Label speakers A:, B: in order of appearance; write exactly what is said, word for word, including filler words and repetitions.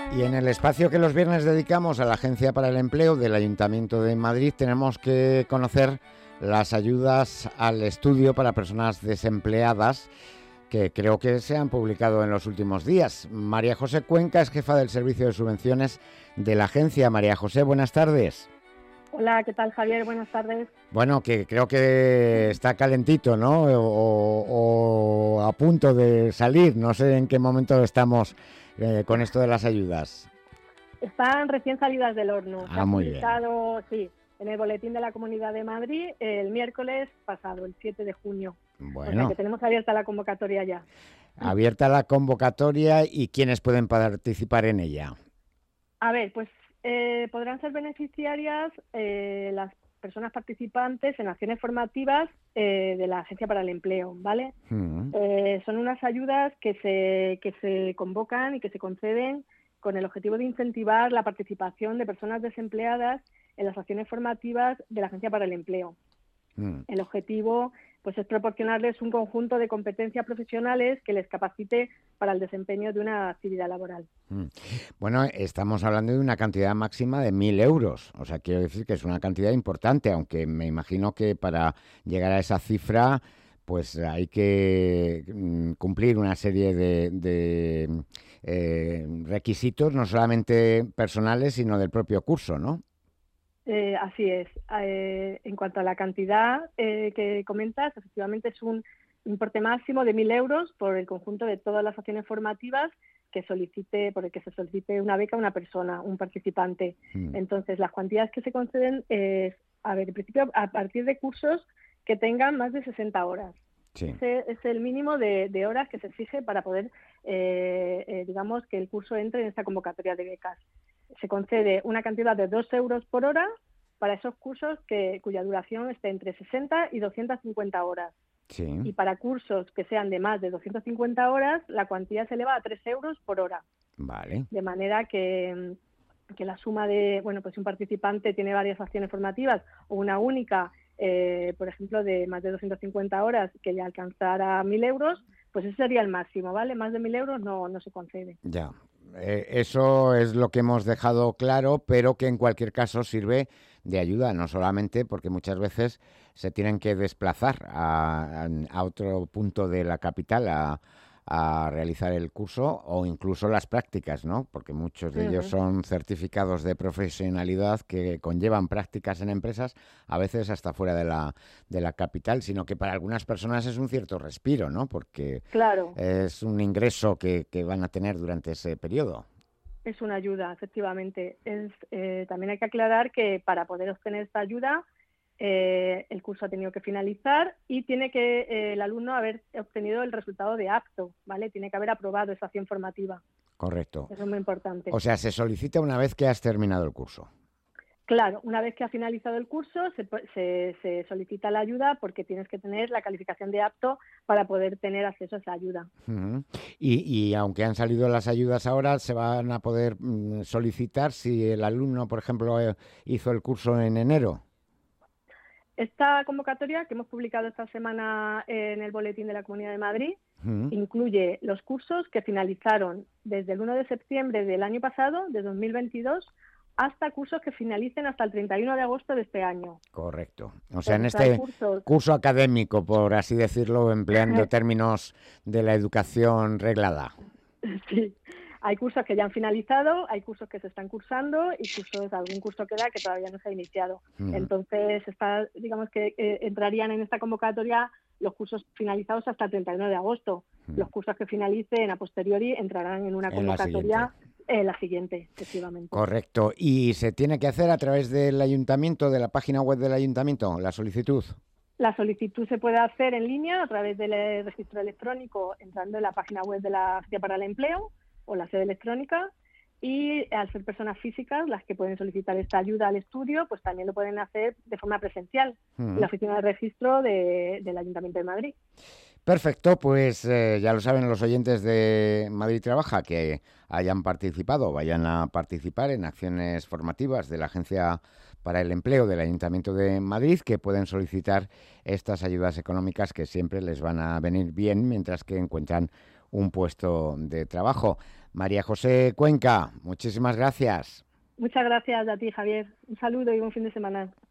A: Y en el espacio que los viernes dedicamos a la Agencia para el Empleo del Ayuntamiento de Madrid tenemos que conocer las ayudas al estudio para personas desempleadas que creo que se han publicado en los últimos días. María José Cuenca es jefa del Servicio de Subvenciones de la agencia. María José, buenas tardes.
B: Hola, ¿qué tal, Javier? Buenas tardes.
A: Bueno, que creo que está calentito, ¿no? O, o a punto de salir. No sé en qué momento estamos eh, con esto de las ayudas.
B: Están recién salidas del horno.
A: Ah,
B: Se ha
A: muy
B: publicado, bien. Sí, en el Boletín de la Comunidad de Madrid el miércoles pasado, el siete de junio.
A: Bueno.
B: O sea que tenemos abierta la convocatoria ya.
A: Abierta la convocatoria y ¿quiénes pueden participar en ella?
B: A ver, pues eh, podrán ser beneficiarias eh, las personas participantes en acciones formativas eh, de la Agencia para el Empleo, ¿vale? Mm. Eh, son unas ayudas que se, que se convocan y que se conceden con el objetivo de incentivar la participación de personas desempleadas en las acciones formativas de la Agencia para el Empleo. Mm. El objetivo pues, es proporcionarles un conjunto de competencias profesionales que les capacite para el desempeño de una actividad laboral.
A: Mm. Bueno, estamos hablando de una cantidad máxima de mil euros. O sea, quiero decir que es una cantidad importante, aunque me imagino que para llegar a esa cifra pues hay que mm, cumplir una serie de, de eh, requisitos, no solamente personales, sino del propio curso, ¿no?
B: Eh, así es. Eh, en cuanto a la cantidad eh, que comentas, efectivamente es un importe máximo de mil euros por el conjunto de todas las acciones formativas que solicite, por el que se solicite una beca a una persona, un participante. Mm. Entonces, las cuantías que se conceden es, a ver, en principio, a partir de cursos que tengan más de sesenta horas. Sí. Ese es el mínimo de, de horas que se exige para poder, eh, eh, digamos, que el curso entre en esta convocatoria de becas. Se concede una cantidad de dos euros por hora para esos cursos que, cuya duración esté entre sesenta y doscientas cincuenta horas. Sí. Y para cursos que sean de más de doscientas cincuenta horas, la cuantía se eleva a tres euros por hora.
A: Vale.
B: De manera que, que la suma de, bueno, pues si un participante tiene varias acciones formativas o una única, eh, por ejemplo, de más de doscientas cincuenta horas que ya alcanzara mil euros, pues ese sería el máximo, ¿vale? Más de mil euros no, no se concede.
A: Ya. Eh, eso es lo que hemos dejado claro, pero que en cualquier caso sirve de ayuda, no solamente porque muchas veces se tienen que desplazar a, a otro punto de la capital a, a realizar el curso o incluso las prácticas, ¿no? Porque muchos de uh-huh. ellos son certificados de profesionalidad que conllevan prácticas en empresas, a veces hasta fuera de la, de la capital, sino que para algunas personas es un cierto respiro, ¿no? Porque
B: claro.
A: es un ingreso que, que van a tener durante ese periodo.
B: Es una ayuda, efectivamente. Es, eh, también hay que aclarar que para poder obtener esta ayuda, eh, el curso ha tenido que finalizar y tiene que eh, el alumno haber obtenido el resultado de apto, ¿vale? Tiene que haber aprobado esa acción formativa.
A: Correcto.
B: Eso es muy importante.
A: O sea, se solicita una vez que has terminado el curso.
B: Claro, una vez que ha finalizado el curso se, se, se solicita la ayuda porque tienes que tener la calificación de apto para poder tener acceso a esa ayuda.
A: Uh-huh. y, y aunque han salido las ayudas ahora, se van a poder mm, solicitar si el alumno, por ejemplo, eh, hizo el curso en enero.
B: Esta convocatoria que hemos publicado esta semana en el Boletín de la Comunidad de Madrid uh-huh. incluye los cursos que finalizaron desde el uno de septiembre del año pasado, de dos mil veintidós, hasta cursos que finalicen hasta el treinta y uno de agosto de este año.
A: Correcto. O sea, en este cursos... curso académico, por así decirlo, empleando términos de la educación reglada.
B: Sí. Hay cursos que ya han finalizado, hay cursos que se están cursando y cursos, algún curso queda que todavía no se ha iniciado. Mm. Entonces, está, digamos que eh, entrarían en esta convocatoria los cursos finalizados hasta el treinta y uno de agosto. Mm. Los cursos que finalicen a posteriori entrarán en una convocatoria en la, eh, la siguiente, efectivamente.
A: Correcto. ¿Y se tiene que hacer a través del ayuntamiento, de la página web del ayuntamiento, la solicitud?
B: La solicitud se puede hacer en línea a través del registro electrónico, entrando en la página web de la Agencia para el Empleo o la sede electrónica, y al ser personas físicas las que pueden solicitar esta ayuda al estudio, pues también lo pueden hacer de forma presencial uh-huh. en la oficina de registro de, del Ayuntamiento de Madrid.
A: Perfecto, pues eh, ya lo saben los oyentes de Madrid Trabaja que hayan participado, vayan a participar en acciones formativas de la Agencia para el Empleo del Ayuntamiento de Madrid, que pueden solicitar estas ayudas económicas que siempre les van a venir bien mientras que encuentran un puesto de trabajo. María José Cuenca, muchísimas gracias.
B: Muchas gracias a ti, Javier. Un saludo y buen fin de semana.